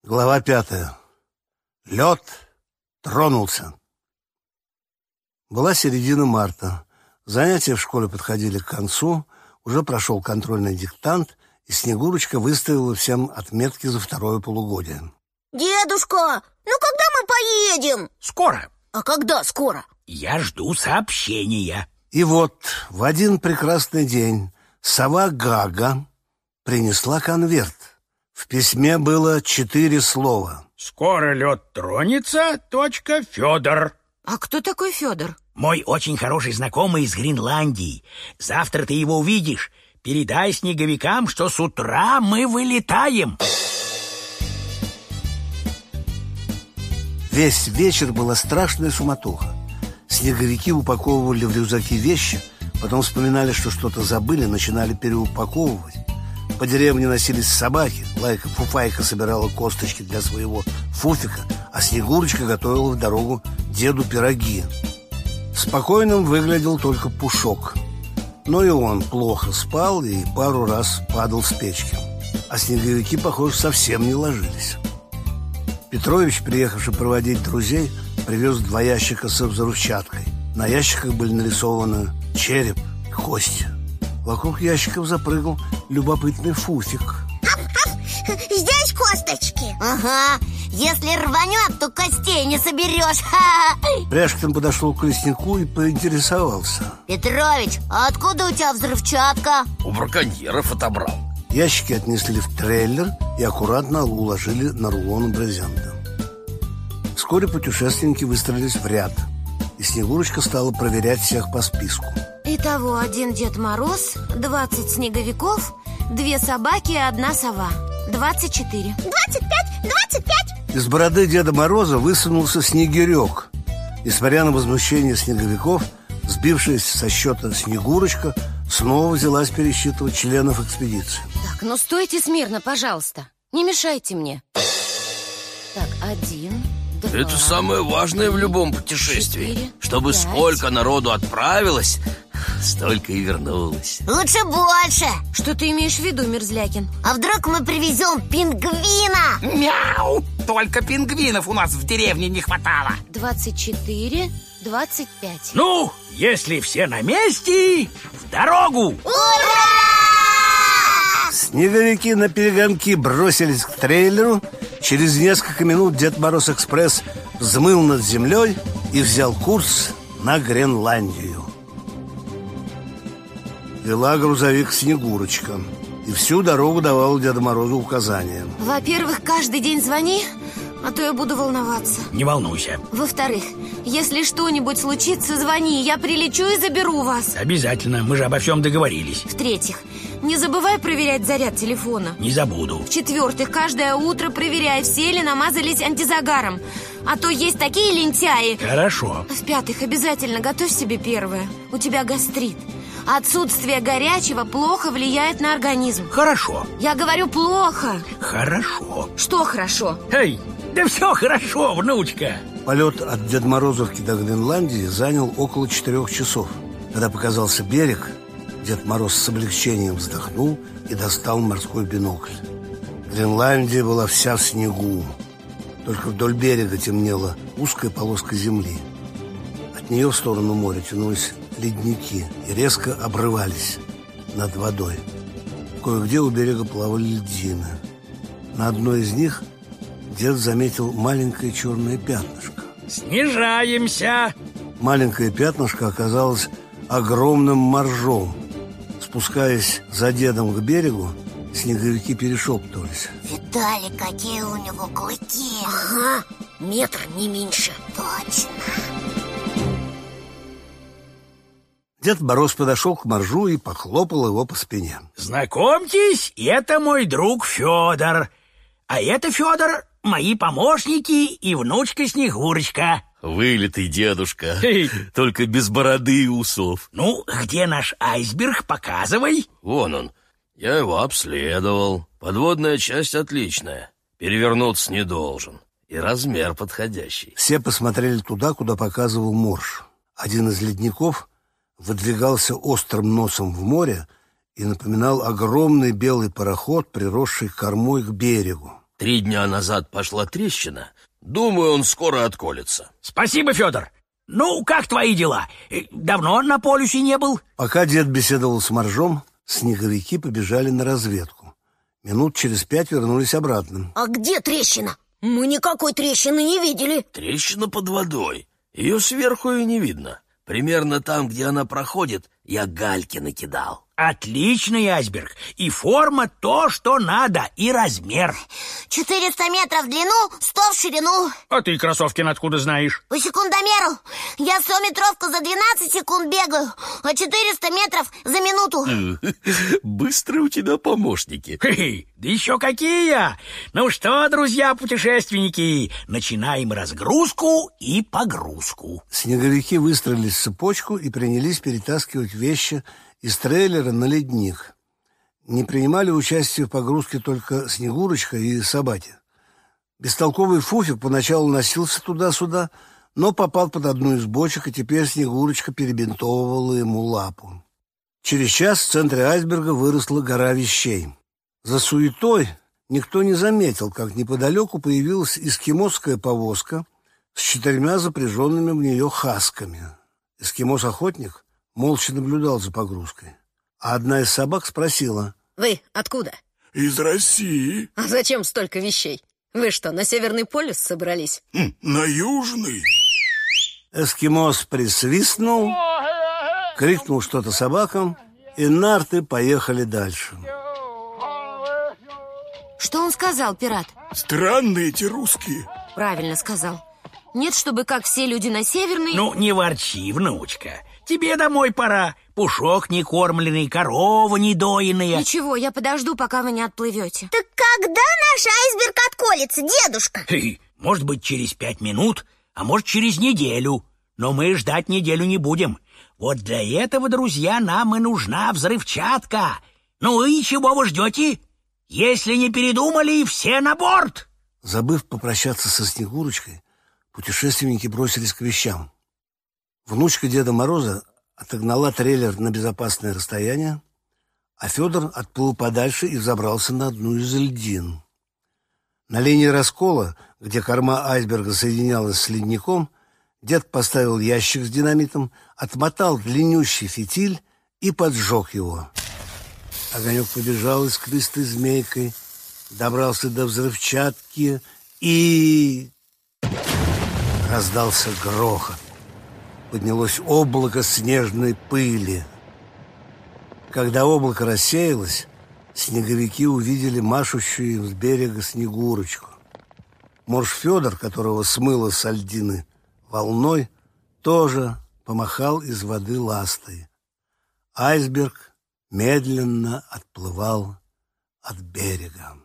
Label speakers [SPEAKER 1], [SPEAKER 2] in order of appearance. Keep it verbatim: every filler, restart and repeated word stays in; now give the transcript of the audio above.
[SPEAKER 1] Глава пятая. Лед тронулся. Была середина марта. Занятия в школе подходили к концу. Уже прошел контрольный диктант, и Снегурочка выставила всем отметки за второе полугодие.
[SPEAKER 2] Дедушка, ну когда мы поедем?
[SPEAKER 3] Скоро.
[SPEAKER 2] А когда скоро?
[SPEAKER 3] Я жду сообщения.
[SPEAKER 1] И вот в один прекрасный день сова Гага принесла конверт. В письме было четыре слова.
[SPEAKER 3] Скоро лед тронется, точка, Федор.
[SPEAKER 4] А кто такой Федор?
[SPEAKER 3] Мой очень хороший знакомый из Гренландии. Завтра ты его увидишь. Передай снеговикам, что с утра мы вылетаем.
[SPEAKER 1] Весь вечер была страшная суматоха. Снеговики упаковывали в рюкзаки вещи, потом вспоминали, что что-то забыли, начинали переупаковывать. По деревне носились собаки. Лайка Фуфайка собирала косточки для своего Фуфика, а Снегурочка готовила в дорогу деду пироги. Спокойным выглядел только Пушок. Но и он плохо спал и пару раз падал с печки. А снеговики, похоже, совсем не ложились. Петрович, приехавший проводить друзей, привез два ящика с взрывчаткой. На ящиках были нарисованы череп и кости. Вокруг ящиков запрыгал любопытный Фуфик.
[SPEAKER 2] Здесь косточки.
[SPEAKER 4] Ага, если рванет, то костей не соберешь.
[SPEAKER 1] Пряшкин подошел к леснику и поинтересовался.
[SPEAKER 4] Петрович, а откуда у тебя взрывчатка?
[SPEAKER 5] У браконьеров отобрал.
[SPEAKER 1] Ящики отнесли в трейлер и аккуратно уложили на рулон брезента. Вскоре путешественники выстроились в ряд, и Снегурочка стала проверять всех по списку.
[SPEAKER 4] Итого один Дед Мороз, двадцать снеговиков, две собаки и одна сова. Двадцать четыре.
[SPEAKER 2] Двадцать пять, двадцать пять.
[SPEAKER 1] Из бороды Деда Мороза высунулся Снегирек. Несмотря на возмущение снеговиков, сбившаяся со счета Снегурочка снова взялась пересчитывать членов экспедиции.
[SPEAKER 4] Так, ну стойте смирно, пожалуйста. Не мешайте мне. Так, один, два.
[SPEAKER 5] Это самое важное в любом путешествии.
[SPEAKER 4] Четыре,
[SPEAKER 5] Чтобы
[SPEAKER 4] пять.
[SPEAKER 5] сколько народу отправилось, столько и вернулось.
[SPEAKER 2] Лучше больше.
[SPEAKER 4] Что ты имеешь в виду, Мерзлякин?
[SPEAKER 2] А вдруг мы привезем пингвина?
[SPEAKER 3] Мяу! Только пингвинов у нас в деревне не хватало.
[SPEAKER 4] Двадцать четыре, двадцать пять.
[SPEAKER 3] Ну, если все на месте, в дорогу!
[SPEAKER 1] Снеговики на перегонки бросились к трейлеру. Через несколько минут Дед Мороз Экспресс взмыл над землей и взял курс на Гренландию. Вела грузовик Снегурочка, и всю дорогу давала Деду Морозу указания.
[SPEAKER 4] Во-первых, каждый день звони, а то я буду волноваться.
[SPEAKER 3] Не волнуйся.
[SPEAKER 4] Во-вторых, если что-нибудь случится, звони, я прилечу и заберу вас.
[SPEAKER 3] Обязательно, мы же обо всем договорились.
[SPEAKER 4] В-третьих, не забывай проверять заряд телефона.
[SPEAKER 3] Не забуду.
[SPEAKER 4] В-четвертых, каждое утро проверяй, все ли намазались антизагаром. А то есть такие лентяи.
[SPEAKER 3] Хорошо.
[SPEAKER 4] В-пятых, обязательно готовь себе первое. У тебя гастрит. Отсутствие горячего плохо влияет на организм.
[SPEAKER 3] Хорошо.
[SPEAKER 4] Я говорю, плохо.
[SPEAKER 3] Хорошо.
[SPEAKER 4] Что хорошо?
[SPEAKER 3] Эй, да все хорошо, внучка.
[SPEAKER 1] Полет от Дедморозовки до Гренландии занял около четырех часов. Когда показался берег, Дед Мороз с облегчением вздохнул и достал морской бинокль. Гренландия была вся в снегу. Только вдоль берега темнела узкая полоска земли. От нее в сторону моря тянулись ледники и резко обрывались над водой. Кое-где у берега плавали льдины. На одной из них дед заметил маленькое черное пятнышко.
[SPEAKER 3] Снижаемся.
[SPEAKER 1] Маленькое пятнышко оказалось огромным моржом. Спускаясь за дедом к берегу, снеговики перешептывались.
[SPEAKER 2] Видали, какие у него клыки? Ага, метр не меньше. Точно.
[SPEAKER 1] Дед Мороз подошел к моржу и похлопал его по спине.
[SPEAKER 3] Знакомьтесь, это мой друг Федор. А это, Федор, мои помощники и внучка Снегурочка.
[SPEAKER 5] Вылитый дедушка.
[SPEAKER 3] Эй.
[SPEAKER 5] Только без бороды и усов.
[SPEAKER 3] Ну, где наш айсберг? Показывай.
[SPEAKER 5] Вон он. Я его обследовал. Подводная часть отличная. Перевернуться не должен. И размер подходящий.
[SPEAKER 1] Все посмотрели туда, куда показывал морж. Один из ледников выдвигался острым носом в море и напоминал огромный белый пароход, приросший кормой к берегу.
[SPEAKER 5] Три дня назад пошла трещина. Думаю, он скоро отколется.
[SPEAKER 3] Спасибо, Федор. Ну, как твои дела? Давно на полюсе не был?
[SPEAKER 1] Пока дед беседовал с Моржом, снеговики побежали на разведку. Минут через пять вернулись обратно.
[SPEAKER 2] А где трещина? Мы никакой трещины не видели.
[SPEAKER 5] Трещина под водой. Ее сверху и не видно. Примерно там, где она проходит, я гальки накидал.
[SPEAKER 3] Отличный айсберг. И форма то, что надо, и размер.
[SPEAKER 2] четыреста метров в длину, сто в ширину.
[SPEAKER 3] А ты, Кроссовкин, откуда знаешь?
[SPEAKER 2] По секундомеру. Я сто-метровку за двенадцать секунд бегаю, а четыреста метров за минуту.
[SPEAKER 5] Быстро у тебя помощники.
[SPEAKER 3] Хе-хе, да еще какие! Ну что, друзья-путешественники, начинаем разгрузку и погрузку.
[SPEAKER 1] Снеговики выстроились в цепочку и принялись перетаскивать вещи из трейлера на ледник. Не принимали участие в погрузке только Снегурочка и собаки. Бестолковый Фуфик поначалу носился туда-сюда, но попал под одну из бочек, и теперь Снегурочка перебинтовывала ему лапу. Через час в центре айсберга выросла гора вещей. За суетой никто не заметил, как неподалеку появилась эскимосская повозка с четырьмя запряженными в нее хасками. Эскимос-охотник молча наблюдал за погрузкой. А одна из собак спросила:
[SPEAKER 6] «Вы откуда?»
[SPEAKER 7] «Из России».
[SPEAKER 6] «А зачем столько вещей? Вы что, на Северный полюс собрались?»
[SPEAKER 7] Хм, «На Южный».
[SPEAKER 1] Эскимос присвистнул, крикнул что-то собакам, и нарты поехали дальше.
[SPEAKER 4] Что он сказал, пират?
[SPEAKER 7] Странные эти русские.
[SPEAKER 4] Правильно сказал. Нет, чтобы как все люди на Северной...
[SPEAKER 3] Ну, не ворчи, внучка. Тебе домой пора. Пушок не кормленный, корова не доиная.
[SPEAKER 4] Ничего, я подожду, пока вы не отплывете.
[SPEAKER 2] Так когда наш айсберг отколется, дедушка?
[SPEAKER 3] Хе-хе, может быть, через пять минут, а может, через неделю. Но мы ждать неделю не будем. Вот для этого, друзья, нам и нужна взрывчатка. Ну и чего вы ждете? Если не передумали, все на борт.
[SPEAKER 1] Забыв попрощаться со Снегурочкой, путешественники бросились к вещам. Внучка Деда Мороза отогнала трейлер на безопасное расстояние, а Федор отплыл подальше и взобрался на одну из льдин. На линии раскола, где корма айсберга соединялась с ледником, дед поставил ящик с динамитом, отмотал длиннющий фитиль и поджег его. Огонек побежал искристой змейкой, добрался до взрывчатки и... Раздался грохот. Поднялось облако снежной пыли. Когда облако рассеялось, снеговики увидели машущую им с берега Снегурочку. Морж Федор, которого смыло с льдины волной, тоже помахал из воды ластой. Айсберг медленно отплывал от берега.